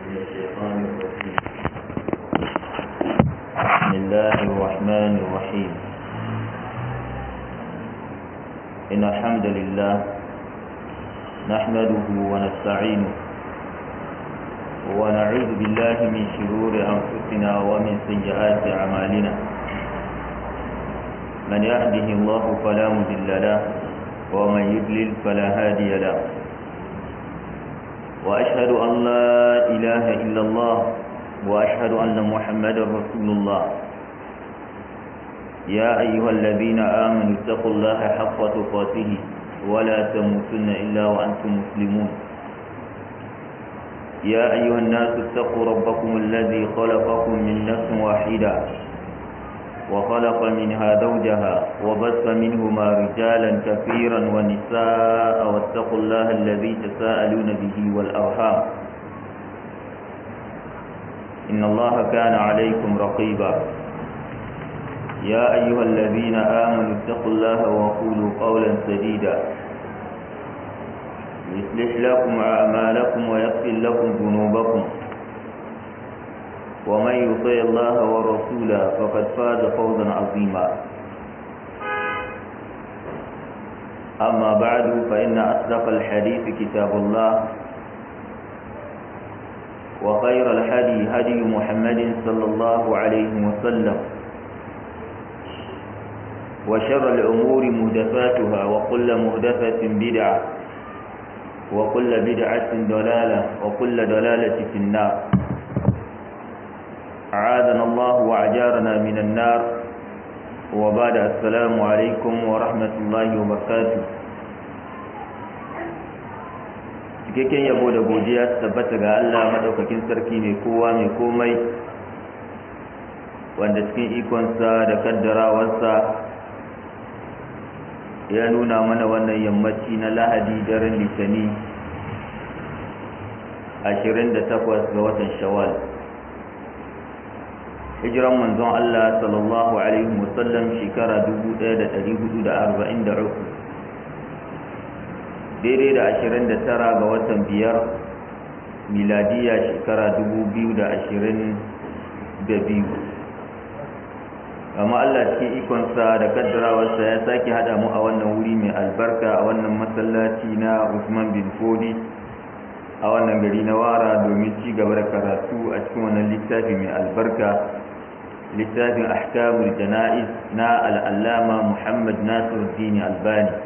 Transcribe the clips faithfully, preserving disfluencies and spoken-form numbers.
من الشيطان الرجيم. بسم الله الرحمن الرحيم. إن الحمد لله نحمده ونستعينه ونعوذ بالله من شرور أنفسنا ومن سيئات أعمالنا. من يهده الله فلا مضل له ومن يضلل فلا هادي له. وأشهد أن لا إله إلا الله وأشهد أن محمدا رسول الله. يا أيها الذين آمنوا اتقوا الله حق تقاته ولا تموتن إلا وأنتم مسلمون. يا أيها الناس اتقوا ربكم الذي خلقكم من نفس واحدة وخلق منها زوجها وبث منهما رجالا كثيرا ونساء واتقوا الله الذي تساءلون به والأرحام إن الله كان عليكم رقيبا. يا أيها الذين آمنوا اتقوا الله وقولوا قولا سديدا يصلح لكم أعمالكم ويغفر لكم ذنوبكم ومن يطع الله ورسوله فقد فاز فوزا عظيما. أما بعد فإن أصدق الحديث كتاب الله وخير الهدي هدي محمد صلى الله عليه وسلم وشر الأمور محدثاتها وكل محدثة بدعة وكل بدعة ضلالة وكل ضلالة في النار. أعاذنا الله وأجارنا من النار. وبعد السلام عليكم ورحمة الله وبركاته. cikakken yabo da godiya tabbata ga Allah madaukakin sarki mai kowa mai komai wanda cikin ikonsa da kaddarawarsa ya nuna mana wannan yammaci na Lahadi daren Litani ashirin da takwas ga watan Shawwal. Hijiran manzon Allah sallallahu alaihi wasallam shekara dubu ɗaya da ɗari hudu da arba'in da uku daidai da ashirin da tara ga watan biyar miladiya shekara dubu biyu da ashirin da biyu. amma Allah cikin ikonsa da kaddarawarsa ya sake haɗa mu a wannan wuri mai albarka a wannan masallaci na Usman bin Fodi a wannan gari na Wara domin ci gaba da karatu a cikin wannan littafi mai albarka, littafin ahkamul jana'iz na al'allama Muhammad Nasiruddin Albani.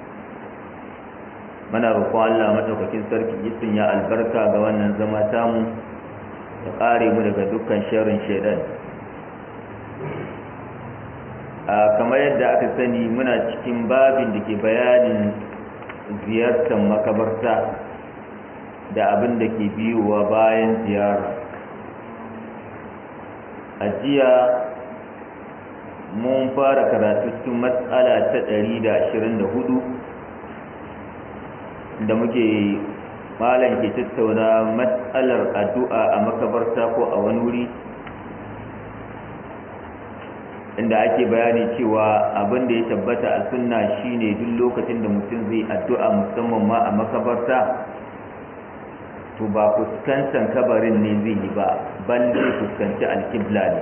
Mana roƙon Allah madaukakin sarki ya sanya albarka ga wannan zama tamu da ƙare mu daga dukkan sharrin shaitan. a kamar yadda aka sani muna cikin babin da ke bayanin ziyartar makabarta da abin da ke biyowa bayan ziyara. A jiya mun fara karatu cikin matsala ta ɗari da ashirin da hudu da muke malam ke tattauna matsalar addu'a a makabarta ko a wani wuri, inda ake bayani cewa abin da ya tabbata a sunna shine duk lokacin da mutum zai addu'a musamman ma a makabarta to ba fuskantar kabarin ne zai yi ba, bal zai fuskanci alkibla ne.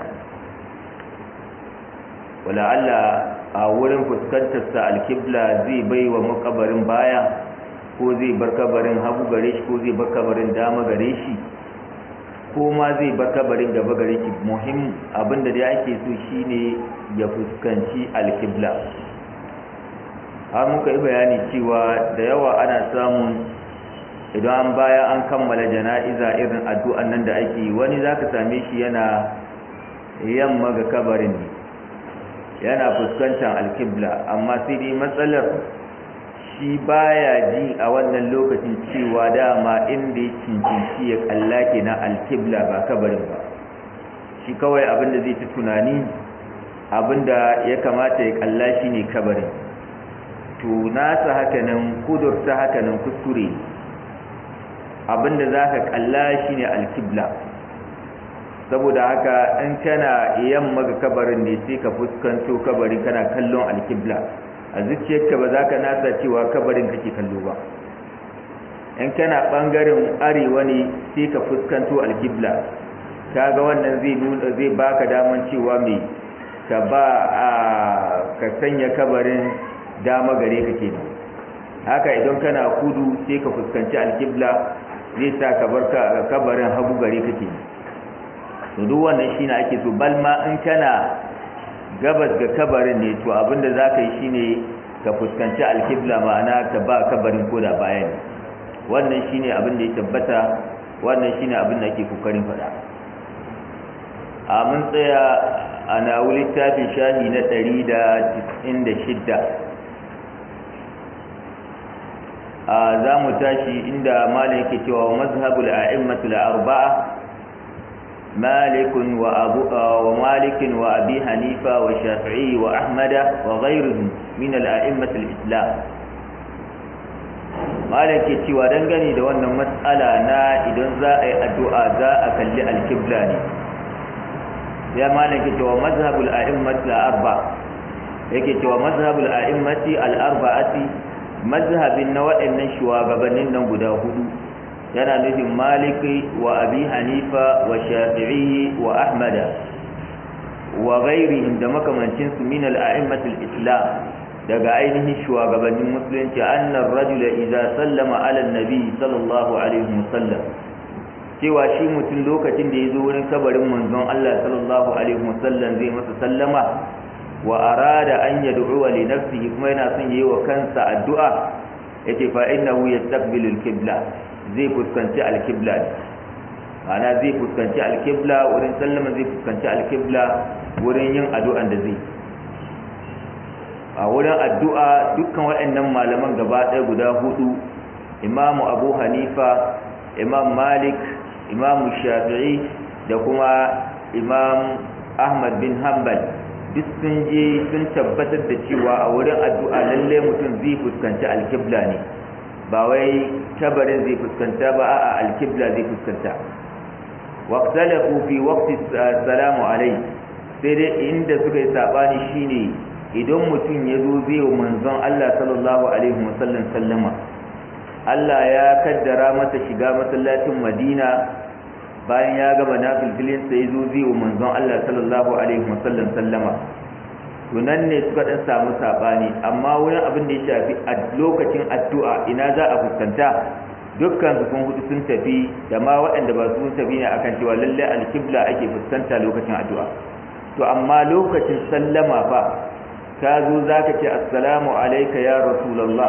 wala Allah a wurin fuskantarsa alkibla zai bai wa makabarin baya ko zai bar kabarin hagu gare shi ko zai bar kabarin dama gare shi ko ma zai bar kabarin gaba gare shi. Muhim abinda da ake so shine ya fuskanci alkibla. har muka yi bayani cewa da yawa ana samun idan an baya an kammala jana'iza irin addu'an nan da ake yi, wani zaka same shi yana yamma ga kabarin ne, yana fuskantar alkibla, amma sai dai matsalar shi baya ji a wannan lokacin cewa dama inda ya cincinci ya kalla ke na alkibla ba kabarin ba. Shi kawai abinda zai ta tunani abinda ya kamata ya kalla shi ne kabarin. To nasa hakanan kudurta hakanan kuskure, abinda za ka kalla shi ne alkibla. Saboda haka in kana yamma ga kabarin ne sai ka fuskanto kabarin kana kallon alkibla, a zuciyarka ba za ka nasa cewa kabarin kake kallo ba. in kana bangaren arewa ne sai ka fuskanto alkibla kaga wannan zai nuna zai baka daman cewa me ka ba a ka sanya kabarin dama gare ka kenan haka idan kana kudu sai ka fuskanci alkibla zai sa ka bar kabarin hagu gare ka kenan to duk wannan shine ake so balma in kana gabas ga kabarin ne to abinda zaka yi shine ka fuskanci alkibla ma'ana ka ba kabarin koda baya ne wannan shine abin da ya tabbata wannan shine abin da ake kokarin faɗa a mun tsaya a nawu littafin shahi na ɗari da tis'in da shidda a za mu tashi inda malam yake cewa mazhabul a'immatul arba'a مالك وأبو ومالك وأبي حنيفة والشافعي وأحمد وغيرهم من الأئمة الإسلام مالك يتوى دنگني da wannan mas'ala na idan za a yi addu'a za a kalli al-qibla ne ya malik cewa mazhabul a'immat al-arba yake cewa mazhabul a'immati al-arba'ati mazhabin na waɗannan shugabannin nan guda hudu yana nufin maliki wa abi hanifa wa shafi'i wa ahmada wa ghairihim da makamancin su min al-a'immatul islam daga ainihin shugabannin musulunci annar rajula idza sallama ala an-nabi sallallahu alaihi wasallam cewa shi mutum lokacin da yazo wurin kabarin manzon Allah sallallahu alaihi wasallam zai masa sallama wa arada an yad'u li nafsihi kuma yana son yayi wa kansa addu'a yace fa innahu yastaqbilu al-qibla zai fuskanci alkibla ana zai fuskanci alkibla wurin sallama zai fuskanci alkibla wurin yin addu'an da zai a wurin addu'a dukkan waɗannan malaman gaba ɗaya guda hudu imamu abu hanifa imam malik imam shafi'i da kuma imam ahmad bin hanbal duk sun je sun tabbatar da cewa a wurin addu'a lalle mutum zai fuskanci alkibla ne ba wai kabarin zai fuskanta ba a alkibla zai fuskanta waqtalafu fi waqti salamu alai sai dai inda suka yi sabani shine idan mutum ya zo zai wa manzon Allah sallallahu alaihi wasallam sallama Allah ya kaddara masa shiga masallacin Madina bayan ya gama nafilin sai ya zo zai wa manzon Allah sallallahu alaihi wasallam sallama tunan ne suka dan samu sabani amma wurin abin da ya shafi a lokacin addu'a ina za a fuskanta dukkan su kun hudu sun tafi da ma waɗanda ba su tafi ne akan cewa lalle alkibla ake fuskanta lokacin addu'a to amma lokacin sallama fa ka zo zaka ce assalamu alayka ya rasulullah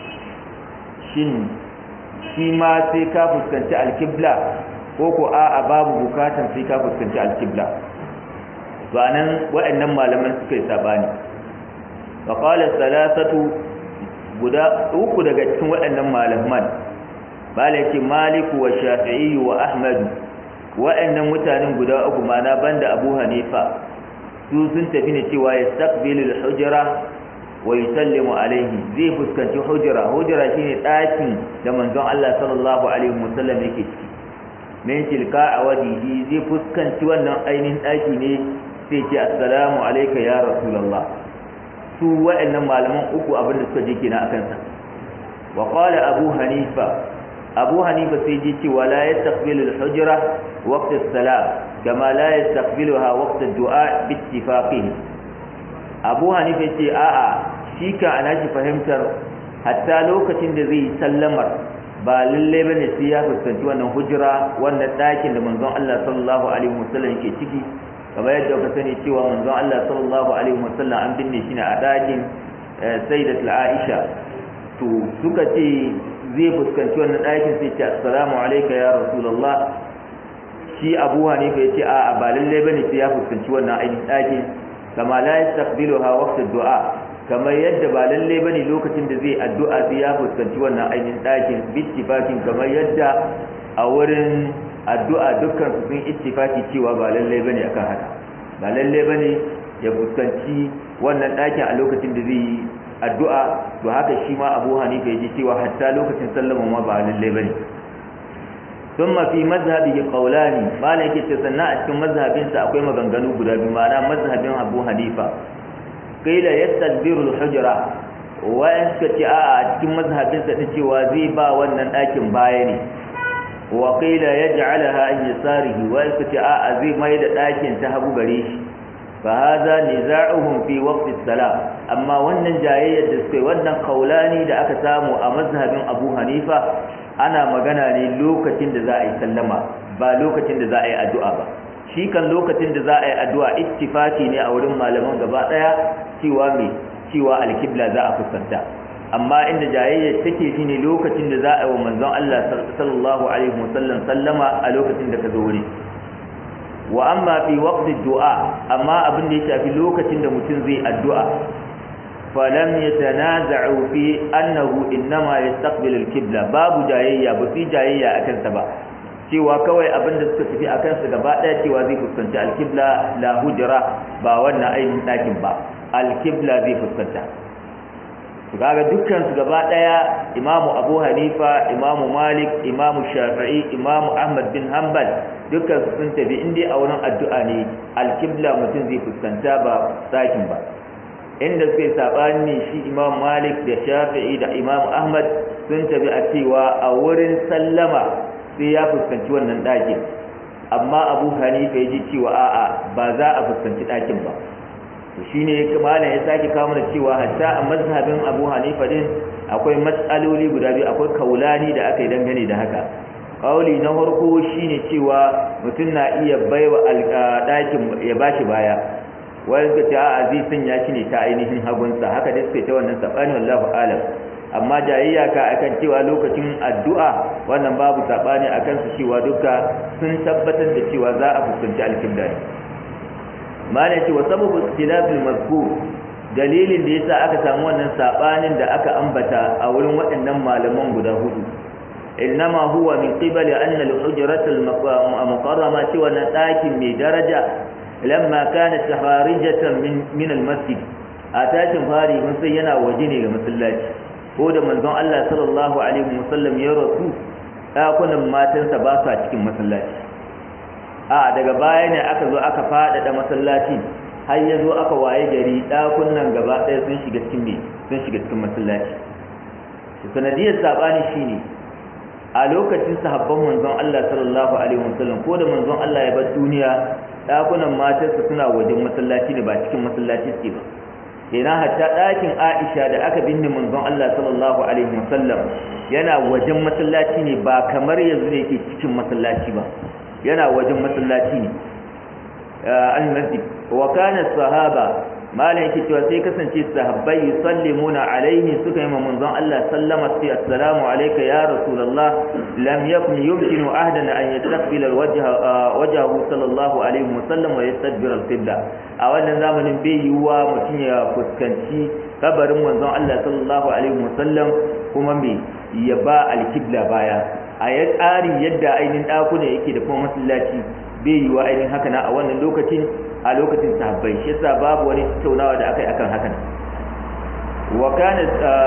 shin shi ma sai ka fuskanci alkibla ko ko a'a babu bukatan sai ka fuskanci alkibla banan waɗannan malaman suka yi sabani fa qala salasatu guda uku daga cikin waɗannan malaman bala yake maliku wa shafi'i wa ahmad waɗannan mutanen guda uku mana banda abu hanifa su sun tafi ne cewa yastaqbilu al-hujra wa yusallimu alayhi zai fuskanci hujra hujra shine ɗakin da manzon Allah sallallahu alaihi wasallam yake ciki min tilka awadihi zai fuskanci wannan ainihin ɗaki ne sai ce assalamu alayka ya rasulullah su wa'annan malaman uku abin da suka je kenan akan sa wa qala abu hanifa abu hanifa sai ji cewa la yastaqbilu al-hujra waqt as-salam kama la yastaqbiluha waqt ad-du'a bi ittifaqihi abu hanifa ce a'a shi ka ana shi fahimtar hatta lokacin da zai sallamar ba lalle bane sai ya fuskanci wannan hujra wannan dakin da manzon Allah sallallahu alaihi wasallam yake ciki kamar yadda ka sani cewa manzon Allah sallallahu alaihi wasallam an binne shi ne a dakin sayyidat Aisha to suka ce zai fuskanci wannan dakin sai ce assalamu alayka ya rasulullah shi Abu Hanifa yace a ba lalle bane sai ya fuskanci wannan ainihin dakin kama la yastaqbiluha waqt ad-du'a kamar yadda ba lalle bane lokacin da zai addu'a sai ya fuskanci wannan ainihin dakin bittifakin kamar yadda a wurin addu'a dukkan su sun ittifaki cewa ba lalle bane akan haka ba lalle bane ya fuskanci wannan dakin a lokacin da zai addu'a to haka shi ma Abu Hanifa yaji cewa hatta lokacin sallama ma ba lalle bane thumma fi mazhabihi qawlani bala yake ce sannan a cikin mazhabin sa akwai maganganu guda biyu ma'ana mazhabin Abu Hanifa qila yastadbiru al-hujra wa'an suka ce a'a a cikin mazhabinsa ɗin cewa zai ba wannan ɗakin baya ne wa qila yaj'alaha an yasarihi wa'an suka ce a'a zai mai da ɗakin ta hagu gare shi fa hadha niza'uhum fi waqti as-salam amma wannan jayayyar da suka wannan kaulani da aka samu a mazhabin Abu Hanifa ana magana ne lokacin da za a yi sallama ba lokacin da za a yi addu'a ba shi kan lokacin da za a yi addu'a ittifaki ne a wurin malaman gaba daya cewa me cewa alkibla za a fuskanta amma inda jayayyar take shine lokacin da za a yi wa manzon Allah sallallahu alaihi wasallam sallama a lokacin da ka zo wuri wa amma fi waqti du'a amma abin da ya shafi lokacin da mutum zai addu'a falam yatanaza'u fi annahu innama yastaqbilu al-qibla babu jayayya ba fi jayayya akan ta ba cewa kawai abin da suka tafi akan su gaba daya cewa zai fuskanci al-qibla la hujra ba wannan ainihin dakin ba al-qibla zai fuskanta kaga dukkan su gaba daya imamu Abu Hanifa imamu Malik imamu Shafi'i imamu Ahmad bin Hanbal dukkan su sun tafi indai a wurin addu'a ne al-qibla mutum zai fuskanta ba dakin ba inda suke sabani shi Imam Malik da Shafi'i da Imam Ahmad sun tafi a cewa a wurin sallama sai ya fuskanci wannan ɗakin amma Abu Hanifa ya ji cewa a'a ba za a fuskanci ɗakin ba to shine malam ya sake kawo mana cewa hatta a mazhabin Abu Hanifa din akwai matsaloli guda biyu akwai kaulani da aka yi dangane da haka kauli na farko shine cewa mutum na iya baiwa ɗakin ya bashi baya wani suka ce a zai sanya shi ne ta ainihin hagunsa haka dai suka ce wannan sabani wallahu alam amma jayayya ka akan cewa lokacin addu'a wannan babu sabani akan su cewa duka sun tabbatar da cewa za a fuskanci alkibla ne malai ce wa sababu ikhtilafil mazkur dalilin da yasa aka samu wannan sabanin da aka ambata a wurin waɗannan malaman guda hudu innama huwa min qibali anna al-hujratul muqarrama cewa na ɗakin mai daraja lamma kanat kharijatan min min al-masjid atatin fari mun sai yana waje ne ga masallaci ko da manzon Allah sallallahu alaihi wasallam ya rasu dakunan matansa ba sa cikin masallaci a daga baya ne aka zo aka fadada masallaci har ya zo aka waye gari dakunan gaba ɗaya sun shiga cikin me sun shiga cikin masallaci sanadiyar sabani shine a lokacin sahabban manzon Allah sallallahu alaihi wasallam ko da manzon Allah ya bar duniya dakunan matarsa suna wajen masallaci ne ba cikin masallaci suke ba kenan hatta dakin Aisha da aka binne manzon Allah sallallahu alaihi wasallam yana wajen masallaci ne ba kamar yanzu ne yake cikin masallaci ba yana wajen masallaci ne al-masjid wa kana sahaba malan yake cewa sai kasance sahabbai yusallimuna alaihi suka yi manzon Allah sallama sai assalamu alayka ya rasulullah lam yakun yumkinu ahdan an yastaqbila alwajha wajhahu sallallahu alaihi wasallam wa yastadbir alqibla a wannan zamanin bai yiwa mutun ya fuskanci kabarin manzon Allah sallallahu alaihi wasallam kuma me ya ba alqibla baya a ya tsari yadda ainin dakuna yake da kuma masallaci bai yiwa ainin haka na a wannan lokacin a lokacin sahabbai shi yasa babu wani tattaunawa da akai akan hakan wa kana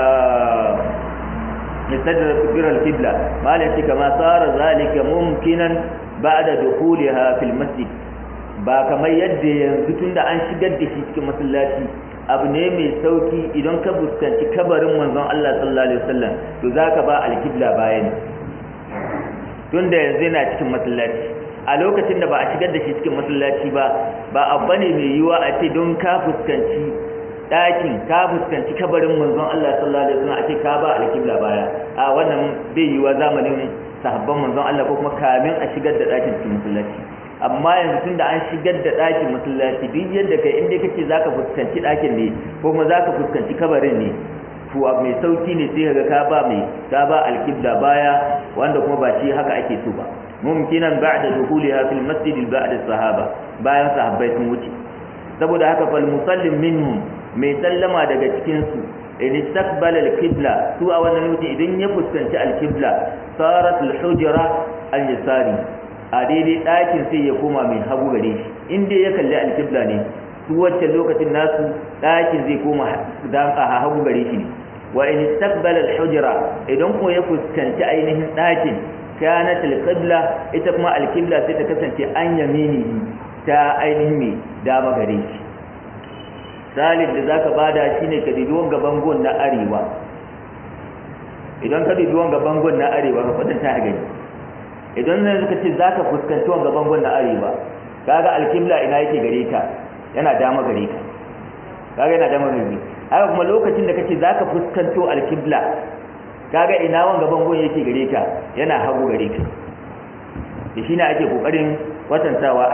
yastadra fikr al-qibla malaki kama sara zalika mumkinan ba'da dukhuliha fil masjid ba kamar yadda yanzu tunda an shigar da shi cikin masallaci abu ne mai sauki idan ka fuskanci kabarin manzon Allah sallallahu alaihi wasallam to zaka ba al-qibla bayani tunda yanzu yana cikin masallaci a lokacin da ba a shigar da shi cikin masallaci ba ba abba ne mai yiwa a ce don ka fuskanci ɗakin ka fuskanci kabarin manzon Allah sallallahu alaihi wasallam a ce ka ba alƙibla baya a wannan bai yiwa zamanin sahabban manzon Allah ko kuma kamin a shigar da ɗakin cikin masallaci amma yanzu tunda an shigar da ɗakin masallaci duk yadda kai inda kace zaka fuskanci ɗakin ne ko kuma zaka fuskanci kabarin ne to mai sauki ne sai kaga ka ba mai ka ba alƙibla baya wanda kuma ba shi haka ake so ba mumkinan ba'da dukhuliha fil masjid ba'da sahaba bayan sahabbai sun wuce saboda haka fal musallim minhum mai sallama daga cikin su in istaqbala al-qibla su a wannan lokaci idan ya fuskanci al-qibla sarat al-hujra al-yasari a daidai ɗakin sai ya koma mai hagu gare shi inda ya kalli al-qibla ne su wancan lokacin nasu ɗakin zai koma dan a hagu gare shi ne wa in istaqbala al-hujra idan ko ya fuskanci ainihin ɗakin kanat al-qibla ita kuma al-qibla sai ta kasance an yamini ta ainihin mai dama gare shi salin da zaka bada shine ka dubi wanga bangon na arewa idan ka dubi wanga bangon na arewa ka kwatanta ka gani idan ne suka ce zaka fuskanci wanga bangon na arewa kaga alqibla ina yake gare ka yana dama gare ka kaga yana dama gare ka haka kuma lokacin da kace zaka fuskanto alqibla kaga ina wanga bangon yake gare ka yana hagu gare ka shi ne ake kokarin kwatantawa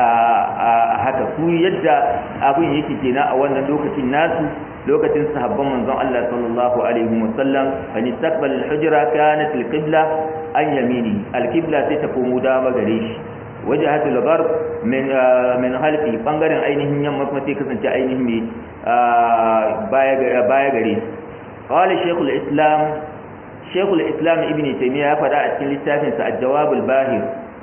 a haka su yadda abin yake kenan a wannan lokacin nasu lokacin sahabban manzon Allah sallallahu alaihi wasallam an istaqbal al-hujra kanat al-qibla an yamini al-qibla sai ta komo dama gare shi wajhat al-gharb min min halfi bangaren ainihin yamma kuma sai kasance ainihin ne baya baya gare qala shaykh al-islam shaykh al-islam ibn taymiyyah ya fada a cikin littafin sa al-jawab al-bahir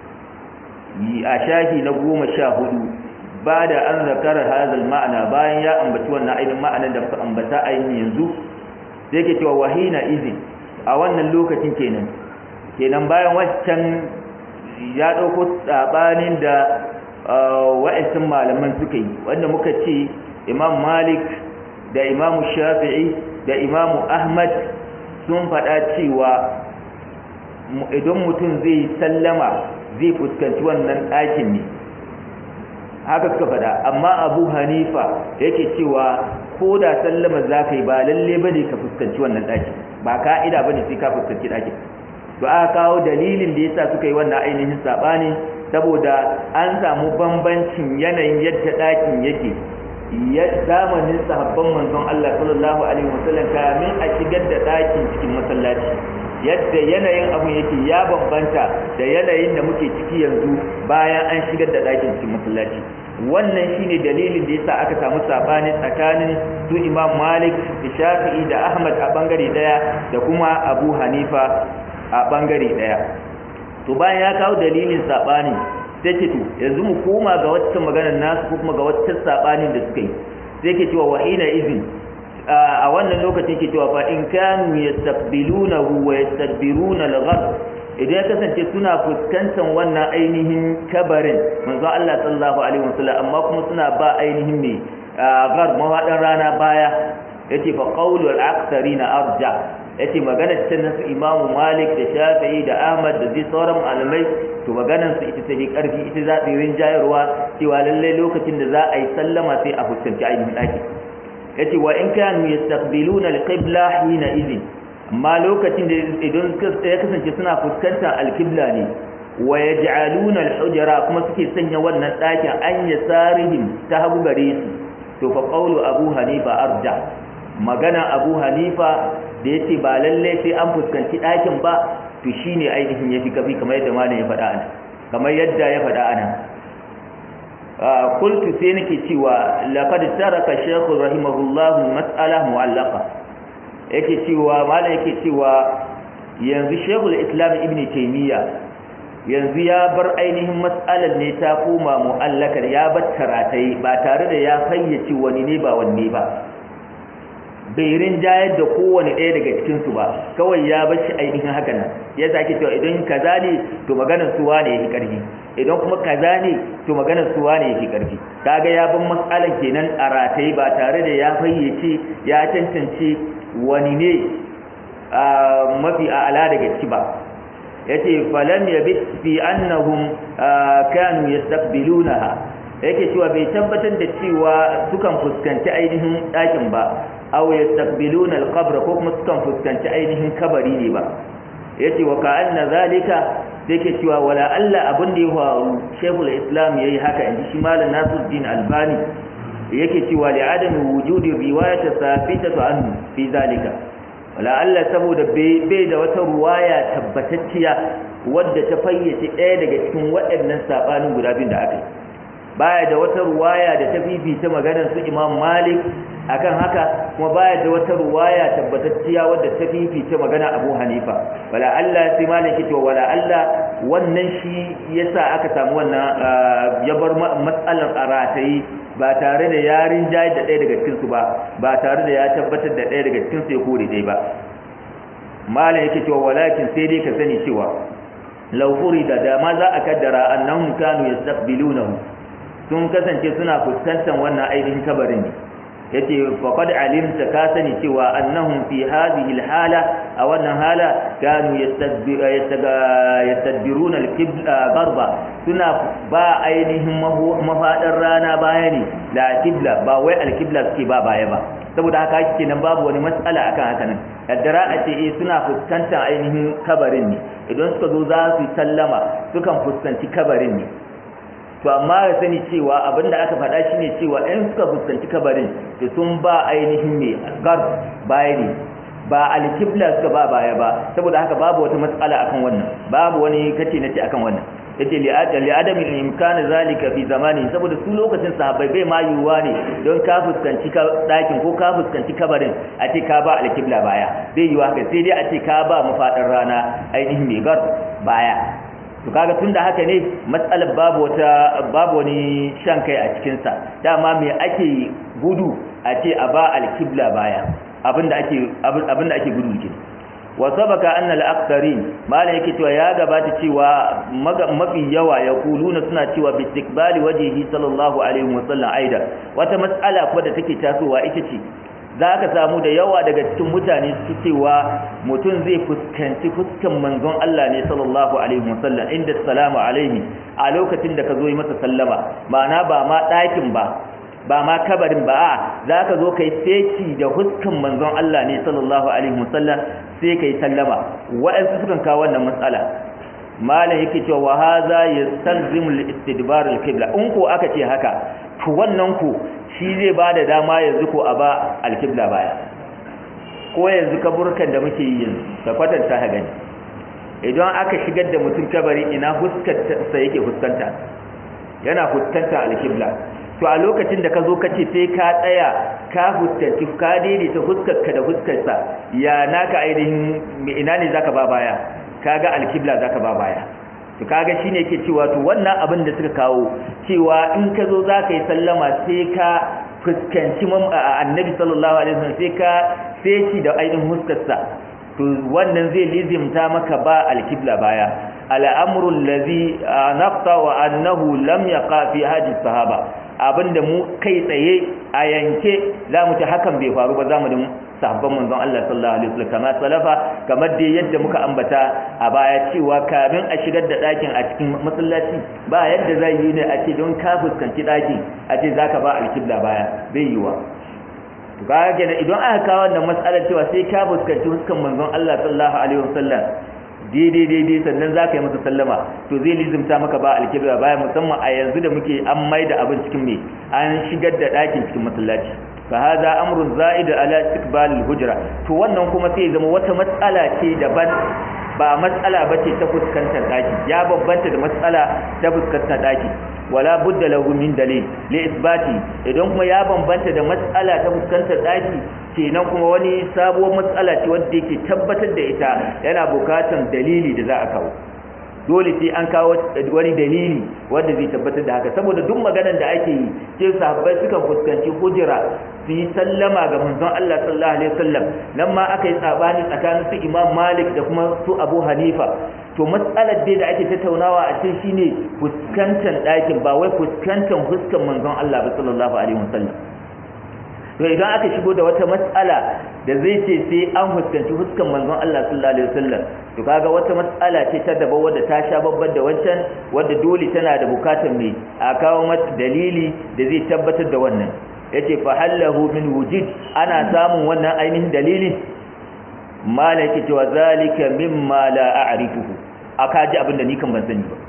a shahi na goma sha hudu ba da an zakara hazal ma'ana bayan ya ambaci wannan ainihin ma'anar da suka ambata ainihin yanzu sai ke cewa wahina izin a wannan lokacin kenan kenan bayan waccan ya ɗauko saɓanin da wa'ansun malaman suka yi wanda muka ce imam malik da imamu shafi'i da imamu ahmad sun faɗa cewa idan mutum zai sallama zai fuskanci wannan ɗakin ne haka suka faɗa amma abu hanifa yake cewa ko da sallama za ka yi ba lalle ba ne ka fuskanci wannan ɗakin ba ka'ida ba ne sai ka fuskanci ɗakin to aka kawo dalilin da yasa suka yi wannan ainihin saɓani saboda an samu bambancin yanayin yadda ɗakin yake zamanin sahabban manzon Allah sallallahu alaihi wasallam kamin a shigar da ɗakin cikin masallaci yadda yanayin abu yake ya bambanta da yanayin da muke ciki yanzu bayan an shigar da ɗakin cikin masallaci wannan shine dalilin da yasa aka samu sabani tsakanin su Imam Malik da Shafi'i da Ahmad a bangare daya da kuma Abu Hanifa a bangare daya to bayan ya kawo dalilin sabani sai ce to yanzu mu koma ga wacce maganar nasu ko kuma ga wacce sabanin da suka yi sai ke cewa wa ina izin a wannan lokacin ke cewa fa in kanu yastaqbilunahu wa yastadbiruna al-ghad idan ya kasance suna fuskantar wannan ainihin kabarin manzo Allah sallallahu alaihi wasallam amma kuma suna ba ainihin ne ghad mawadan rana baya yace fa qawlu al-aktharina arja yace maganar ta nasu Imam Malik da Shafi'i da Ahmad da zai sauran malamai to maganar su ita take karfi ita za ta yi jayarwa cewa lalle lokacin da za a yi sallama sai a fuskanci ainihin daki yace wa in kanu yastaqbiluna al-qibla hina idhin amma lokacin da idan ya kasance suna fuskantar al-qibla ne wa yaj'aluna al-hujra kuma suke sanya wannan dakin an yasarihim ta hagu gare su to fa qawlu Abu Hanifa arja magana Abu Hanifa da yace ba lalle sai an fuskanci dakin ba to shine ainihin yafi kafi kamar yadda malam ya faɗa ana kamar yadda ya faɗa ana قلت سينكي تيوا لقد ترك الشيخ رحمه الله مسألة معلقة yake cewa mala yake cewa yanzu Sheikhul Islam Ibn Taymiyyah yanzu ya bar ainihin mas'alar ne ta koma mu'allakar ya bar taratai ba tare da ya fayyace wani ne ba wanne ba bai rinjayar da kowane ɗaya daga cikin su ba kawai ya bar shi ainihin haka nan ya sake cewa idan kaza ne to maganar suwa ne yake ƙarfi idan kuma kaza ne to maganar suwa ne yake ƙarfi kaga ya bar mas'alar kenan a rataye ba tare da ya fayyace ya tantance wani ne mafi a'ala daga ciki ba yace falam yabit fi annahum kanu yastaqbilunaha yake cewa bai tabbatar da cewa sukan fuskanci ainihin ɗakin ba aw yastaqbiluna al-qabr ko kuma sukan fuskanci ainihin kabari ne ba yace wa ka'anna zalika yake cewa wala alla abun da ya faru Sheikhul Islam yayi haka inji shi Malam Nasiruddin Albani yake cewa li adami wujudi riwayat sabitatu anhu fi zalika wala alla saboda bai da wata ruwaya tabbatacciya wadda ta fayyace ɗaya daga cikin waɗannan sabanin guda biyu da aka yi baya da wata ruwaya da ta bibita maganar su Imam Malik akan haka kuma baya da wata ruwaya tabbatacciya wadda ta bibita magana Abu Hanifa wala Allah sai Malik ce wala Allah wannan shi yasa aka samu wannan ya bar matsalar aratayi ba tare da yarin jayi da ɗaya daga cikin su ba ba tare da ya tabbatar da ɗaya daga cikin su ya kore ɗaya ba Malik yake cewa walakin sai dai ka sani cewa law furida da ma za a kaddara annahum kanu yastaqbilunahu sun kasance suna fuskantar wannan ainihin kabarin ne yace faqad alimta ka sani cewa annahum fi hadhihi alhala aw wannan hala kanu yastadbiruna alqibla garba suna ba ainihin mafadar rana baya ne la qibla ba wai alqibla suke ba baya ba saboda haka kenan babu wani matsala akan haka nan kaddara a ce eh suna fuskantar ainihin kabarin ne idan suka zo za su sallama sukan fuskanci kabarin ne to amma ya sani cewa abinda aka faɗa shine cewa in suka fuskanci kabarin to sun ba ainihin ne gar baya ne ba alkibla suka ba baya ba saboda haka babu wata matsala akan wannan babu wani kace nace akan wannan yace li adami imkan zalika fi zamani saboda su lokacin sahabbai bai ma yuwa ne don ka fuskanci dakin ko ka fuskanci kabarin a ce ka ba alkibla baya bai yuwa haka sai dai a ce ka ba mafadar rana ainihin ne gar baya to kaga tunda haka ne matsalar babu wata babu wani shan kai a cikin sa dama me ake gudu a ce a ba alkibla baya abinda ake abinda ake gudu ke wa sabaka anna al-aktharin malai yake cewa ya gabata cewa mafi yawa ya kuluna suna cewa bi istiqbali wajhihi sallallahu alaihi wasallam aida wata mas'ala kuma da take tasowa ita ce za ka samu da yawa daga cikin mutane su cewa mutum zai fuskanci fuskan manzon Allah ne sallallahu alaihi wasallam inda salamu alaihi a lokacin da ka zo yi masa sallama ma'ana ba ma ɗakin ba ba ma kabarin ba a za ka zo kai seki da fuskan manzon Allah ne sallallahu alaihi wasallam sai kai sallama wa'ansu sukan kawo wannan matsala malam yake cewa wa hadha yastalzimu al-istidbar al-qibla in ko aka ce haka to wannan ku shi zai bada dama yanzu ko a ba al-qibla baya ko yanzu kaburkan da muke yi yanzu ka kwatanta ha gani idan aka shigar da mutum kabari ina huskar sa yake huskanta yana huskanta al-qibla to a lokacin da ka zo ka ce sai ka tsaya ka huskanci ka daidaita huskarka da huskarsa ya naka ainihin ina ne zaka ba baya kaga alkibla zaka ba baya to kaga shine yake cewa to wannan abin da suka kawo cewa in ka zo zaka yi sallama sai ka fuskanci annabi sallallahu alaihi wasallam sai ka sai da ainihin huskarsa to wannan zai lizimta maka ba alkibla baya al'amru allazi nafta wa annahu lam yaqa fi hadith sahaba abinda mu kai tsaye a yanke za mu ci hakan bai faru ba zamanin sahabban manzon Allah sallallahu alaihi wasallam kamar salafa kamar dai yadda muka ambata a baya cewa kamin a shigar da dakin a cikin masallaci ba yadda zai yi ne a ce don ka fuskanci dakin a ce zaka ba alkibla baya bai yiwa to kaga kenan idan aka kawo wannan mas'alar cewa sai ka fuskanci huskan manzon Allah sallallahu alaihi wasallam daidai daidai sannan za ka yi masa sallama to zai lizimta maka ba alkibla baya musamman a yanzu da muke an maida abin cikin me an shigar da ɗakin cikin masallaci fa hada amrun za'id ala istiqbal al-hujra to wannan kuma sai zama wata matsala ce daban ba matsala bace ta fuskantar ɗaki ya babbanta da matsala ta fuskantar ɗaki wala budda lahu min dalil li isbati idan kuma ya bambanta da matsala ta fuskantar ɗaki kenan kuma wani sabuwar matsala ce wanda yake tabbatar da ita yana bukatan dalili da za a kawo dole sai an kawo wani dalili wanda zai tabbatar da haka saboda duk maganar da ake yi ce sahabbai suka fuskanci hujira su yi sallama ga manzon Allah sallallahu alaihi wasallam nan ma aka yi tsabani tsakanin su Imam Malik da kuma su Abu Hanifa to matsalar dai da ake tattaunawa a cikin shine fuskantar ɗakin ba wai fuskantar huskan manzon Allah sallallahu alaihi wasallam to idan aka shigo da wata matsala da zai ce sai an fuskanci huskan manzon Allah sallallahu alaihi wasallam to kaga wata matsala ce ta daban wadda ta sha babban da wancan wadda dole tana da bukatar mai a kawo mata dalili da zai tabbatar da wannan yace fa hallahu min wujud ana samun wannan ainihin dalili malaka cewa zalika mimma la a'rifuhu aka ji abinda ni kan ban sani ba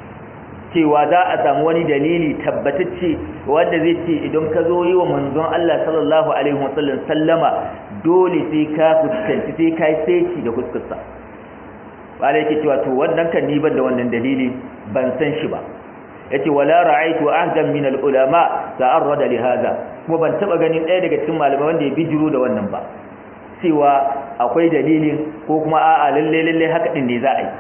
cewa za a samu wani dalili tabbatacce wanda zai ce idan ka zo yi wa manzon Allah sallallahu alaihi wasallam sallama dole sai ka fuskanci sai kai sai da fuskarsa wala yake cewa to wannan kan ni ban da wannan dalili ban san shi ba yace wala ra'aytu ahdan min al-ulama ta'arrada li hada kuma ban taba ganin ɗaya daga cikin malamai wanda ya bijiro da wannan ba cewa akwai dalilin ko kuma a'a lalle lalle haka din ne za a yi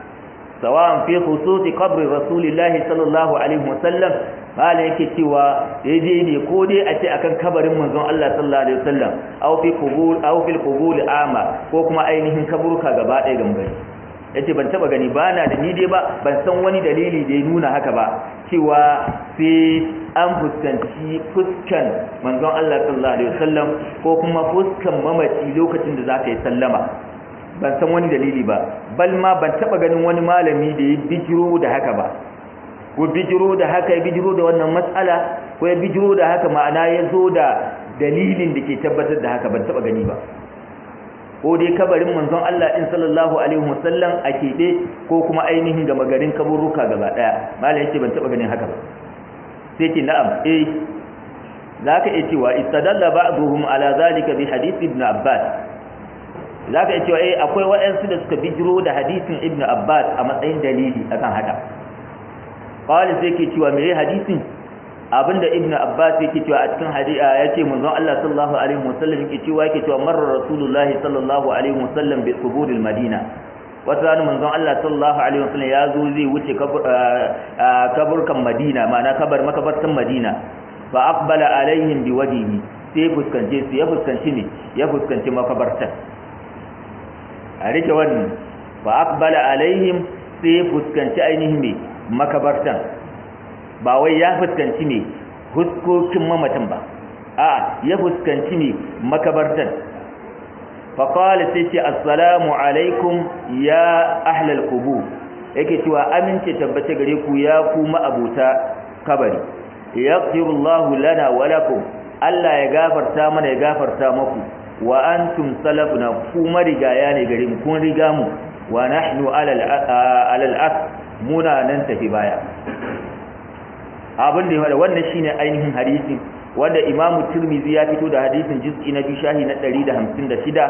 سواء في خصوص قبر رسول الله صلى الله عليه وسلم قال yake cewa daidai ne ko dai a ce akan kabarin manzon Allah sallallahu alaihi wasallam aw fi qubur aw fil qubul ama ko kuma ainihin kaburuka gaba ɗaya gambari yace ban taba gani ba na da ni dai ba ban san wani dalili da ya nuna haka ba cewa sai an fuskanci fuskan manzon Allah sallallahu alaihi wasallam ko kuma fuskan mamaci lokacin da zaka yi sallama ban san wani dalili ba bal ma ban taba ganin wani malami da ya bijiro da haka ba ko bijiro da haka ya bijiro da wannan matsala ko ya bijiro da haka ma'ana ya zo da dalilin da ke tabbatar da haka ban taba gani ba ko dai kabarin manzon Allah in sallallahu alaihi wasallam a keɓe ko kuma ainihin gama garin kaburruka gaba daya malam yace ban taba ganin haka ba sai ce na'am eh zaka iya cewa istadalla ba'dhum ala zalika bi hadith ibn Abbas zaka iya cewa eh akwai waɗansu da suka bijiro da hadisin ibn Abbas a matsayin dalili akan haka qali sai ke cewa me hadisin abinda ibn Abbas yake cewa a cikin hadisi yace manzon Allah sallallahu alaihi wasallam yake cewa yake cewa marra rasulullahi sallallahu alaihi wasallam bi quburil madina wata rana manzon Allah sallallahu alaihi wasallam ya zo zai wuce kaburkan Madina ma'ana kabar makabartan Madina fa aqbala alaihim bi wajhihi sai fuskance su ya fuskanci ne ya fuskanci makabartan a rike wannan fa aqbala alaihim sai fuskanci ainihin me makabartan ba wai ya fuskanci ne huskokin mamatan ba a ya fuskanci ne makabartan faƙali sai ce assalamu alaikum ya ahlal kubu yake cewa amince tabbace gare ku ya ku ma'abuta kabari yaghfirullahu lana wa lakum Allah ya gafarta mana ya gafarta maku wa antum salafuna ku marigaya ne gare mu kun riga mu wa nahnu alal alal as muna nan tafi baya abin da ya wannan shine ainihin hadisi wanda Imam Tirmidhi ya fito da hadisin juz'i na biyu shahi na ɗari da hamsin da shida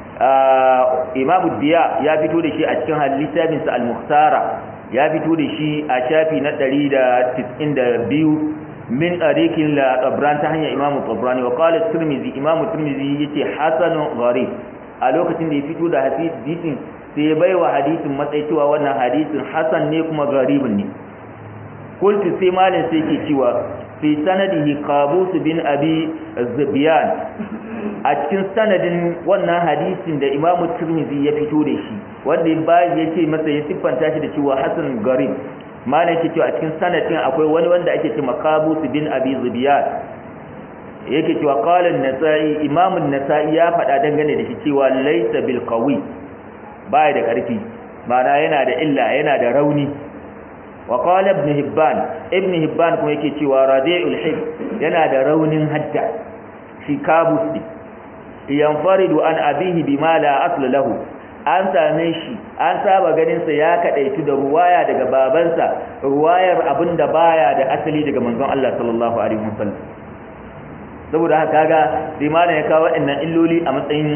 Imam Diya ya fito da shi a cikin littafin sa Al-Mukhtasara ya fito da shi a shafi na ɗari da tis'in da biyu min tariqin la Tabrani ta hanyar Imam Tabrani wa qala Tirmidhi Imam Tirmidhi yace hasanun gharib a lokacin da ya fito da hadisin sai ya baiwa hadisin matsayi cewa wannan hadisin hasan ne kuma gharibun ne قلت sai malin sai ke cewa fi sanadihi qabus bin abi zubyan a cikin sanadin wannan hadisin da Imam Tirmidhi ya fito da shi wanda ba yace masa ya siffanta shi da cewa hasan garib malin ke cewa a cikin sanadin akwai wani wanda ake cewa qabus bin abi zubyan yake cewa qala an-nasa'i Imam an-nasa'i ya faɗa dangane da shi cewa laysa bil qawi baya da ƙarfi ma'ana yana da illa yana da rauni وقال ابن هبان ابن هبان kuma yake cewa radi'ul hib yana da raunin hadda shi kabus ne yanfaridu an abihi bima la asla lahu an same shi an saba ganin sa ya kadaitu da ruwaya daga babansa ruwayar abinda baya da asali daga manzon Allah sallallahu alaihi wasallam saboda haka kaga sai malam ya kawo waɗannan illoli a matsayin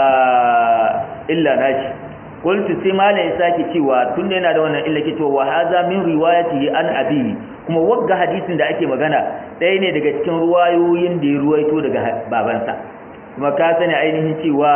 illa nashi qultu sai malam ya saki cewa tunda yana da wannan illa kito wa hadha min riwayatihi an abi kuma wagga hadisin da ake magana ɗaya ne daga cikin ruwayoyin da ya ruwaito daga babansa kuma ka sani ainihin cewa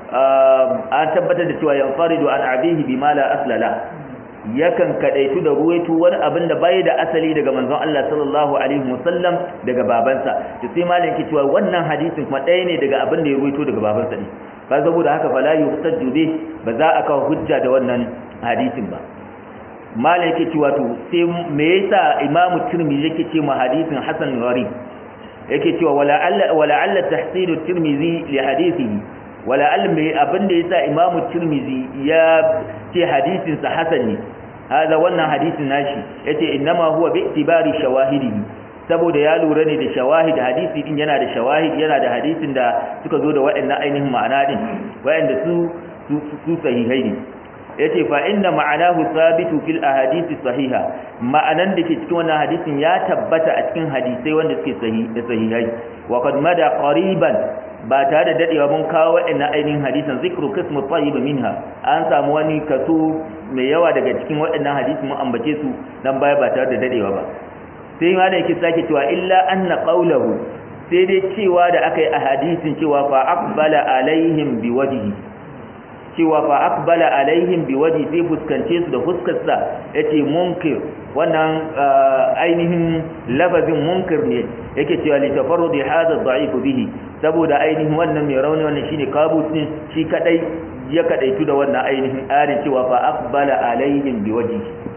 an tabbatar da cewa yanfaridu an abihi bima la aslala yakan kadaitu da ruwaito wani abin da bai da asali daga manzon Allah sallallahu alaihi wasallam daga babansa to sai malam yake cewa wannan hadisin kuma ɗaya ne daga abin da ya ruwaito daga babansa ne ba saboda haka fala yuhtaju bi ba za a kawo hujja da wannan hadisin ba malam yake cewa to sai me yasa Imam Tirmidhi yake ce ma hadisin hasan gharib yake cewa wala alla wala alla tahsin Tirmidhi li hadithihi wala almi abinda yasa Imam Tirmidhi ya ce hadisin sa hasan ne hada wannan hadisin nashi yace innama huwa bi itibari shawahidihi saboda ya lura ne da shawahid hadisi din yana da shawahid yana da hadisin da suka zo da waɗannan ainihin ma'ana din waɗanda su su sahihai ne yace fa inna ma'anahu thabitu fil ahadith sahiha ma'anan da ke cikin wannan hadisin ya tabbata a cikin hadisai wanda suke sahihai wa qad mada qariban ba tare da dadewa mun kawo waɗannan ainihin hadisan zikru qismu tayyib minha an samu wani kaso mai yawa daga cikin waɗannan hadisi mun ambace su dan baya ba tare da dadewa ba sai ma da yake sake cewa illa anna qawluhu sai dai cewa da akai a hadisin cewa fa aqbala alaihim biwajhi cewa fa aqbala alaihim biwaji sai fuskance su da fuskarsa yace munkir wannan ainihin labazin munkir ne yake cewa li tafarrudi hadha dha'if bihi saboda ainihin wannan mai rauni wannan shine kabus ne shi kadai ya kadaitu da wannan ainihin arin cewa fa aqbala alaihim biwaji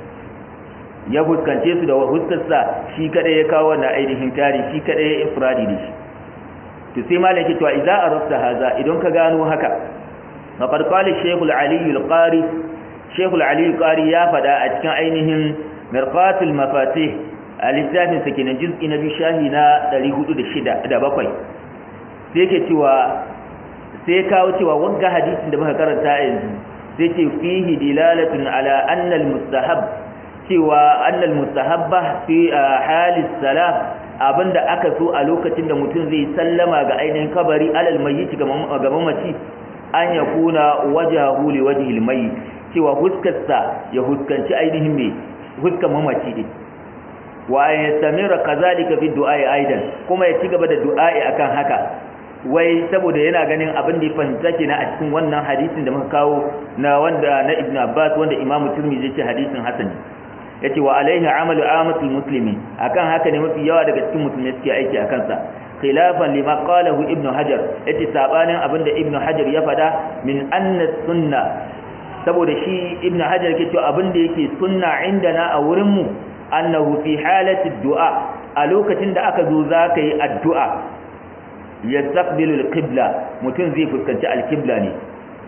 ya fuskance su da fuskarsa shi kadai ya kawo wannan ainihin tari shi kadai ya ifradi da shi to sai malaki cewa idza arafta hadha idan ka gano haka faqad qala shaykh al-ali al-qari shaykh al-ali al-qari ya fada a cikin ainihin mirqat al-mafatih al-littafin sakin juz'i na bishahi na ɗari hudu da shida da bakwai sai yake cewa sai kawo cewa wanga hadisin da muka karanta yanzu sai ce fihi dilalatun ala anna al-mustahab cewa anna al-mustahabba fi halis salam abinda aka so a lokacin da mutum zai sallama ga ainihin kabari alal mayyit ga mamaci an ya kuna wajahu li wajhil mayyit cewa huskarsa ya huskanci ainihin me huskar mamaci din wa yastamira kazalika fi du'a aidan kuma ya ci gaba da du'a'i akan haka wai saboda yana ganin abin da ya fahimta kenan a cikin wannan hadisin da muka kawo na wanda na Ibn Abbas wanda Imam Tirmidhi ya ce hadisin hasan yace wa alaihi amalu amatul muslimin akan haka ne mafi yawa daga cikin musulmai suke aiki akan sa khilafan lima qalahu ibnu hajar yace sabanin abinda ibnu hajar ya fada min anna sunna saboda shi ibnu hajar yake cewa abinda yake sunna indana a wurin mu annahu fi halati du'a a lokacin da aka zo zaka yi addu'a yastaqbilu alqibla mutun zai fuskanci alqibla ne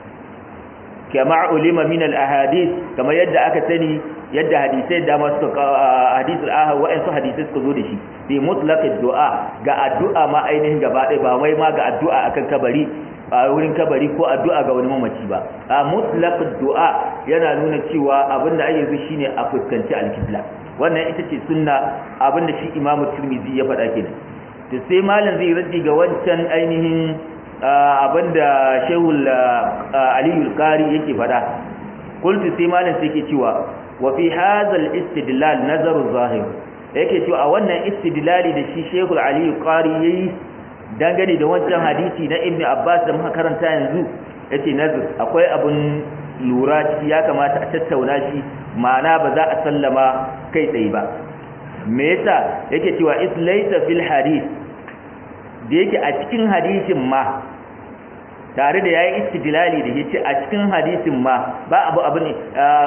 kama ulima min alahadith kama yadda aka sani yadda hadisai da masu hadisul ahad wa'ansu hadisai suka zo da shi bi mutlaqid du'a ga addu'a ma ainihin gaba ɗaya ba wai ma ga addu'a akan kabari a wurin kabari ko addu'a ga wani mamaci ba a mutlaqid du'a yana nuna cewa abinda ake yi shine a fuskanci alqibla wannan ita ce sunna abinda shi Imam Tirmidhi ya faɗa kenan to sai malam zai raddi ga wancan ainihin abinda Shehul Aliyu Al-Qari yake faɗa kullu sai malam sai yake cewa wa fi hadha al-istidlal nazaru zahir yake cewa a wannan istidlali da shi Sheikh Ali Qari yayi dangane da wancan hadisi na Ibn Abbas da muka karanta yanzu yace nazar akwai abun lura shi ya kamata a tattauna shi ma'ana ba za a sallama kai tsaye ba me yasa yake cewa is laysa fil hadith da yake a cikin hadisin ma tare da yayi istidlali da yace a cikin hadisin ma ba abu abu ne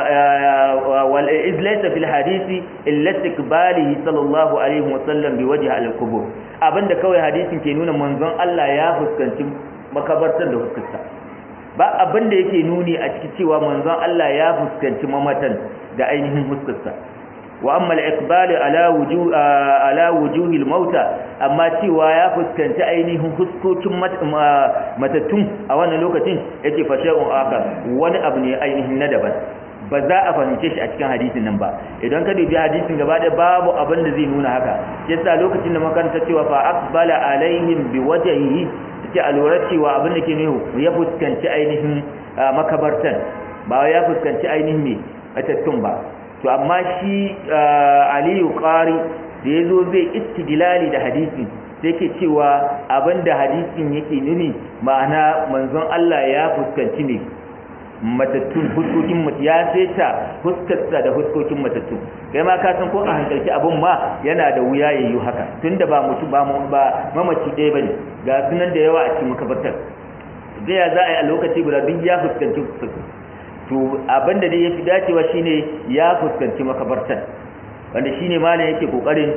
wal izlaysa fil hadisi illa istiqbalihi sallallahu alaihi wasallam bi wajhi al qubur abinda kawai hadisin ke nuna manzon Allah ya fuskanci makabartar da fuskarsa ba abinda yake nuni a cikin cewa manzon Allah ya fuskanci mamatan da ainihin fuskarsa wa amma al-iqbal ala wujuh ala wujuh al-mauta amma cewa ya fuskanci ainihin fuskokin matattun a wannan lokacin yace fa shay'un akhar wani abu ne ainihin na daban ba za a fahimce shi a cikin hadisin nan ba idan ka dubi hadisin gaba da babu abin da zai nuna haka yasa lokacin da makaranta cewa fa aqbala alaihim biwajhihi take a lura cewa abin da ke nuna ya fuskanci ainihin makabartan ba ya fuskanci ainihin ne matattun ba to amma shi Aliyu Qari da yazo zai istidlali da hadisi sai ke cewa abinda hadisin yake nuni ma'ana manzon Allah ya fuskanci ne matattun huskokin mutu ya saita huskarsa da huskokin matattu kai ma ka san ko a hankalci abun ma yana da wuya yayi haka tunda ba mutu ba ba mamaci dai bane ga sunan da yawa a cikin makabartar da ya za a yi a lokaci guda duk ya fuskanci to abinda dai yafi dacewa shine ya fuskanci makabartar wanda shine malam yake kokarin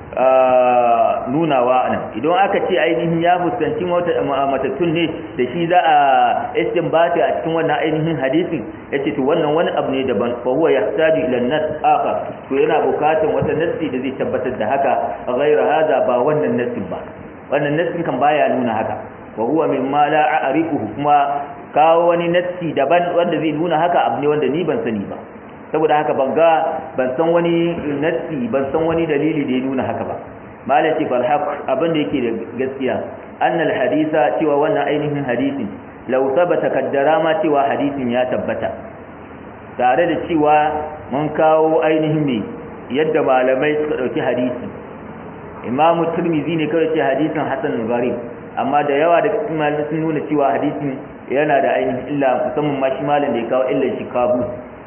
nunawa nan idan aka ce ainihin ya fuskanci matattun ne da shi za a istinbati a cikin wannan ainihin hadisin yace to wannan wani abu ne daban fa huwa yahtaju ila an-nas akhar to yana bukatun wata nassi da zai tabbatar da haka ghayra hada ba wannan nassin ba wannan nassin kan baya nuna haka wa huwa mimma la a'rifuhu kuma kawo wani nassi daban wanda zai nuna haka abu ne wanda ni ban sani ba saboda haka ban ga ban san wani nassi ban san wani dalili da ya nuna haka ba malati fal haq abin da yake da gaskiya annal hadisa cewa wannan ainihin hadisin law thabata kaddara ma cewa hadisin ya tabbata tare da cewa mun kawo ainihin me yadda malamai suka dauki hadisi imamu tirmidhi ne kawai ce hadisin hasan al-gharib amma da yawa da cikin malamai sun nuna cewa hadisin yana da ainihin illa musamman ma shi malam da ya kawo illar shi kabu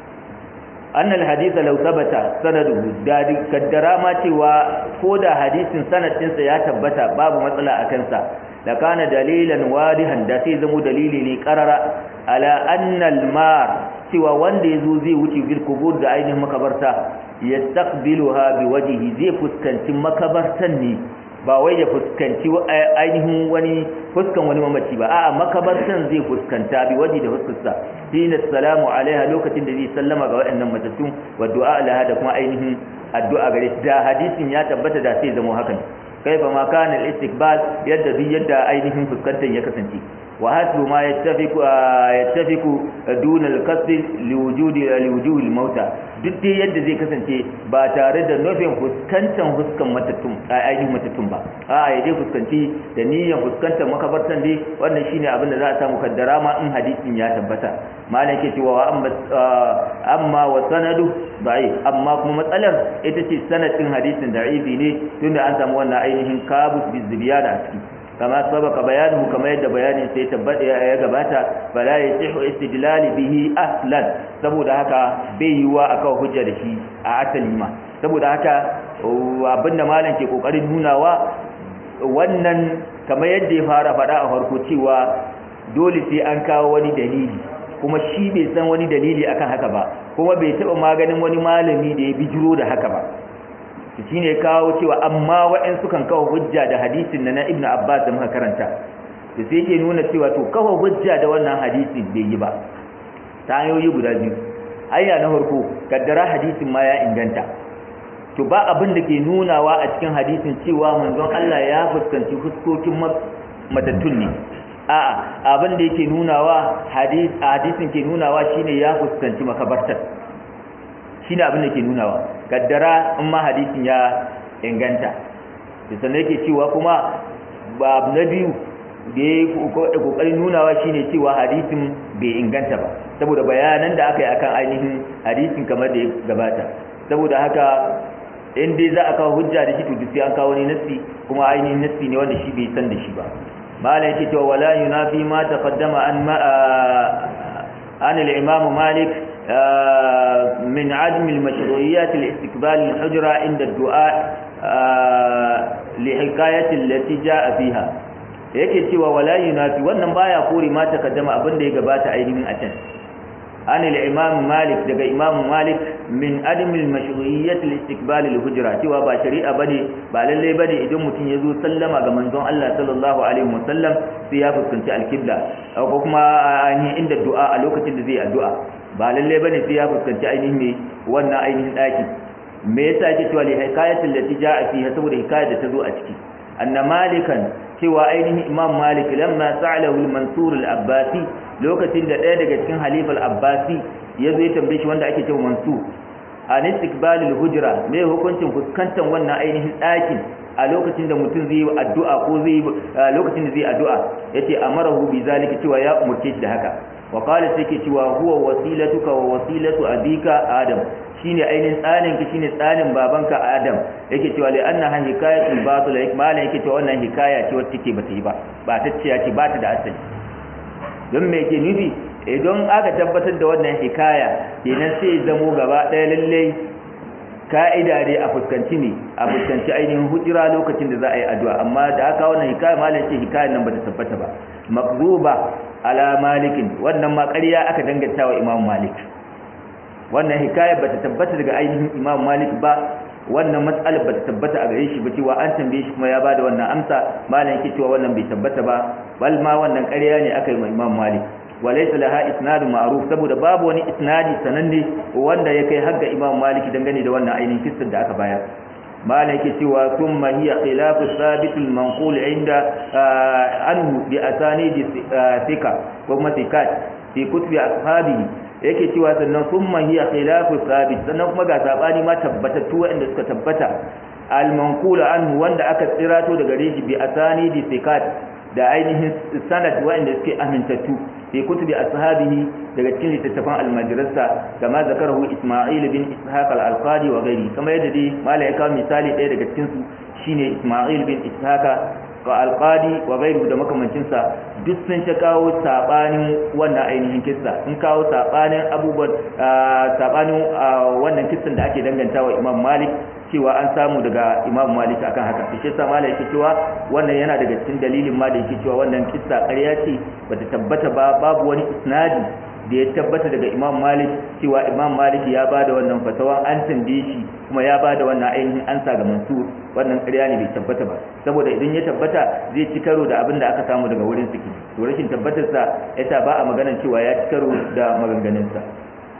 annal hadisa law sabata sanaduhu da kaddara ma cewa ko da hadisin sanadinsa ya tabbata babu matsala a kansa da kana dalilan wadihan da sai zamo dalili ne karara ala annal mar cewa wanda yazo zai wuce bil kubur da ainihin makabarta yastaqbiluha biwajhihi zai fuskanci makabartan ne ba wai ya fuskanci ainihin wani fuskan wani mamaci ba a'a makabartan zai fuskanta bi waje da fuskarsa dina salamu alaiha lokacin da zai sallama ga waɗannan matattun wa du'a laha da kuma ainihin addu'a gare shi da hadisin ya tabbata da sai zama hakan kaifa ma kana al-istiqbal yadda bi yadda ainihin fuskantar ya kasance wa hasbu ma yattafiqu yattafiqu duna al-qasd liwujudi liwujuhi al-mauta duk dai yadda zai kasance ba tare da nufin fuskantar huskan matattun ainihin matattun ba a'a ya dai fuskanci da niyyar fuskantar makabartan dai wannan shine abin da za a samu kaddara ma in hadisin ya tabbata malam yake cewa amma amma wa sanadu da'if amma kuma matsalar ita ce sanadin hadisin da'ifi ne tunda an samu wannan ainihin kabus bizbiyana a ciki kama sabaka bayanuhu kama yadda bayanin sai tabbata ya gabata fala yasihu istidlal bihi aslan saboda haka bai yiwa aka hujja da shi a asali ma saboda haka abinda malam ke kokarin nunawa wannan kamar yadda ya fara fada a farko cewa dole sai an kawo wani dalili kuma shi bai san wani dalili akan haka ba kuma bai taba maganin wani malami da ya bijiro da haka ba shi ne kawo cewa amma waɗansu kan kawo hujja da hadisin na Ibn Abbas da muka karanta da sai ke nuna cewa to kawo hujja da wannan hadisin bai yi ba ta hanyoyi guda biyu hanya na farko kaddara hadisin ma ya inganta to ba abin da ke nunawa a cikin hadisin cewa manzon Allah ya fuskanci fuskokin matattun ne a'a abin da yake nunawa hadis hadisin ke nunawa shine ya fuskanci makabartar shine abin da ke nunawa kaddara in ma hadisin ya inganta sannan yake cewa kuma babu na biyu da ya kokarin nunawa shine cewa hadisin bai inganta ba saboda bayanan da aka yi akan ainihin hadisin kamar da ya gabata saboda haka in dai za a kawo hujja da shi to sai an kawo ne nassi kuma ainihin nassi ne wanda shi bai san da shi ba malam yake cewa wala yunafi ma taqaddama an ma an al-imam Malik من عدم المشروعيات الاستقبال الحجرة عند الدعاء لحكاية التي جاء فيها yake cewa wala yunafi wannan baya kore ma takaddama abin da ya gabata ainihin a can an al-imam Malik daga imam Malik min adam al-mashru'iyyat al-istiqbal al-hujra cewa ba shari'a bane ba lalle bane idan mutum ya zo sallama ga manzon Allah sallallahu alaihi wasallam sai ya fuskanci al-qibla ko kuma ainihin inda du'a a lokacin da zai addu'a ba lalle bane sai ya fuskanci ainihin ne wannan ainihin daki me yasa yake cewa li hikayatul lati jaa fiha saboda hikayar da ta zo a ciki anna malikan cewa ainihin imam malik lamma sa'alahu al-mansur al-abbasi lokacin da ɗaya daga cikin halifal abbasi ya zo ya tambaye shi wanda ake cewa mansur an istiqbal al-hujra me hukuncin fuskantar wannan ainihin dakin a lokacin da mutum zai yi addu'a ko zai lokacin da zai addu'a yace amarahu bi zalika cewa ya umurce shi da haka wa qala sai ke cewa huwa wasilatuka wa wasilatu abika adam shine ainihin tsanin ki shine tsanin babanka adam yake cewa li anna han hikayatul batil malan yake cewa wannan hikaya ce wacce take bata yi ba ba ta ciya ce ba ta da asali don me yake nufi idan aka tabbatar da wannan hikaya kenan sai zamo gaba ɗaya lalle ka'ida dai a fuskanci ne a fuskanci ainihin hujira lokacin da za a yi addu'a amma da aka wannan hikaya malam ce hikayar nan bata tabbata ba maqzuba ala malikin wannan ma ƙarya aka danganta wa imam malik wannan hikaya bata tabbata daga ainihin imam malik ba wannan mas'alar bata tabbata a gare shi ba cewa an tambaye shi kuma ya bada wannan amsa malam yake cewa wannan bai tabbata ba bal ma wannan ƙarya ne aka yi wa imam malik walaysa laha isnadu ma'ruf saboda babu wani isnadi sananne wanda ya kai har ga imam malik dangane da wannan ainihin kissar da aka bayar malam yake cewa thumma hiya khilafu thabit al-manqul inda anhu bi asanid thika ko kuma thikat fi kutubi ashabihi yake cewa sannan thumma hiya khilafu thabit sannan kuma ga sabani ma tabbatattu wanda suka tabbata al-manqul anhu wanda aka tsirato daga reji bi asanid thikat da ainihin sanad wanda suke amintattu fi kutubi ashabihi daga cikin littattafan al-madrasa kama zakarahu Isma'il bin Ishaq al-Alqadi wa ghairi kama yadda dai malai ya kawo misali ɗaya daga cikin su shine Isma'il bin Ishaq ka alqadi wa ghayru da makamancin sa duk sun ta kawo sabanin wannan ainihin kissa sun kawo sabanin abubuwan sabanin wannan kissan da ake dangantawa Imam Malik cewa an samu daga Imam Malik akan haka shi yasa Malik yake cewa wannan yana daga cikin dalilin ma da yake cewa wannan kissa ƙarya ce bata tabbata ba babu wani isnadi da ya tabbata daga Imam Malik cewa Imam Malik ya bada wannan fatawa an tambaye shi kuma ya bada wannan ainihin ansa ga Mansur wannan ƙarya ne bai tabbata ba saboda idan ya tabbata zai ci karo da abin da aka samu daga wurin siki to rashin tabbatar sa yasa ba a maganar cewa ya ci karo da maganganun sa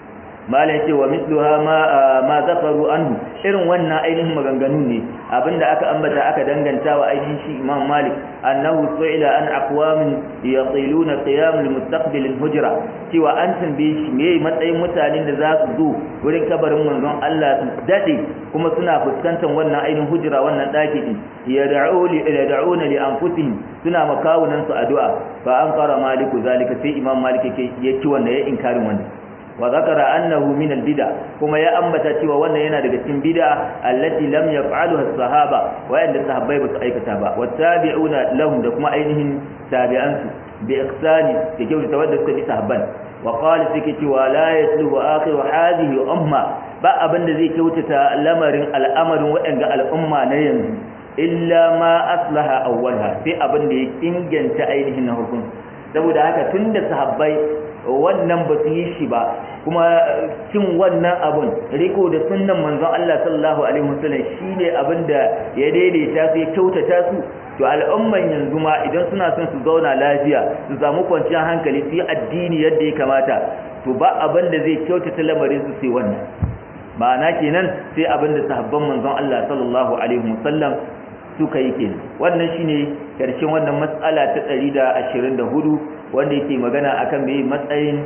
malai ce wa misluha ma ma zakaru anhu irin wannan ainihin maganganu ne abinda aka ambata aka danganta wa ainihin shi Imam Malik annahu su'ila an aqwamin yatiluna qiyam al-mustaqbil al-hujra cewa an tambaye shi me matsayin mutanen da za su zo wurin kabarin manzon Allah su dade kuma suna fuskantar wannan ainihin hujra wannan daki din yad'u li yad'una li anfusihim suna makawunan su addu'a fa an qara maliku zalika sai Imam Malik yake yake wannan ya inkarin wannan wa zakara annahu min al-bid'a kuma ya ambata cewa wannan yana daga cikin bid'a allati lam yaf'alha as-sahaba wa inda sahabbai ba su aikata ba wattabi'una lahum da kuma ainihin tabi'ansu bi ihsani da kyauta wadda suka bi sahabban wa qala sike cewa la yasluhu akhiru hadhihi umma ba abinda zai kyautata lamarin al'amarin waɗanda al'umma na yanzu illa ma aslaha awwalha sai abinda ya inganta ainihin na hukunci saboda haka tunda sahabbai wannan ba su yi shi ba kuma cin wannan abun riko da sunnan manzon Allah sallallahu alaihi wasallam shine abin da ya daidaita su ya kyautata su to al'umman yanzu ma idan suna son su zauna lafiya su samu kwanciyar hankali su yi addini yadda ya kamata to ba abin da zai kyautata lamarin su sai wannan ma'ana kenan sai abin da sahabban manzon Allah sallallahu alaihi wasallam suka yi kenan wannan shine karshen wannan mas'ala ta ɗari da ashirin da hudu wanda yake magana akan me matsayin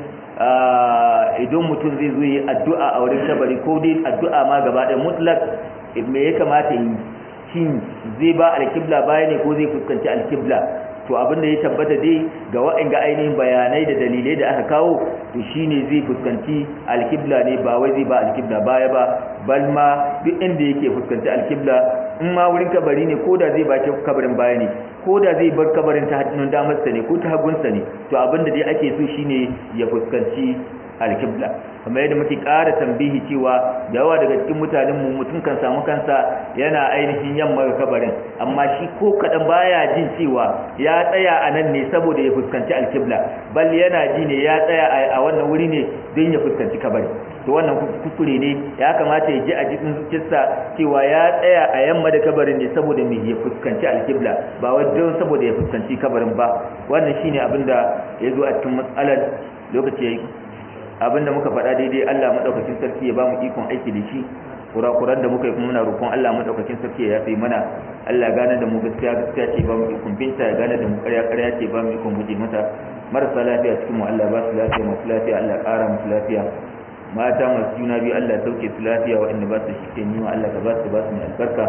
idan mutum zai zo yi addu'a a wurin kabari ko dai addu'a ma gaba ɗaya mutlak me ya kamata yi shin zai ba alkibla baya ne ko zai fuskanci alkibla to abin da ya tabbata dai ga wa'anga ainihin bayanai da dalilai da aka kawo to shine zai fuskanci alkibla ne ba wai zai ba alkibla baya ba bal ma duk inda yake fuskanci alkibla in ma wurin kabari ne ko da zai baki kabarin baya ne ko da zai bar kabarin ta hannun damarsa ne ko ta hagunsa ne to abin da dai ake so shine ya fuskanci alkibla kamar yadda muke ƙara tambihi cewa da yawa daga cikin mutanen mu mutum kan samu kansa yana ainihin yamma ga kabarin amma shi ko kadan baya jin cewa ya tsaya a nan ne saboda ya fuskanci alkibla bal yana ji ne ya tsaya a wannan wuri ne don ya fuskanci kabari to wannan kuskure ne ya kamata ya ji a jikin zuciyarsa cewa ya tsaya a yamma da kabarin ne saboda me ya fuskanci alkibla ba wai don saboda ya fuskanci kabarin ba wannan shine abinda ya zo a cikin matsalar lokaci yayi abinda muka faɗa daidai Allah madaukakin sarki ya ba mu ikon aiki da shi kurakuran da muka yi kuma muna roƙon Allah madaukakin sarki ya yafe mana Allah gane da mu gaskiya gaskiya ce ba mu ikon binta ya gane da mu ƙarya ƙarya ce ba mu ikon guje mata marasa lafiya cikin mu Allah ba su lafiya masu lafiya Allah ƙara musu lafiya mata masu juna biyu Allah sauke su lafiya waɗanda ba su shi ke nima Allah ka ba su ba su mai albarka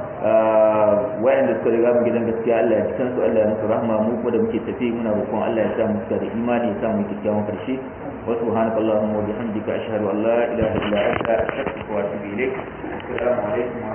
waɗanda suka riga mu gidan gaskiya Allah ya cikin su Allah ya musu rahma mu kuma da muke tafi muna roƙon Allah ya sa mu da imani ya sa mu kyakkyawan karshe wa subhanaka allahumma wa bihamdika ashhadu an la ilaha illa anta astaghfiruka wa atubu ilaik assalamu alaikum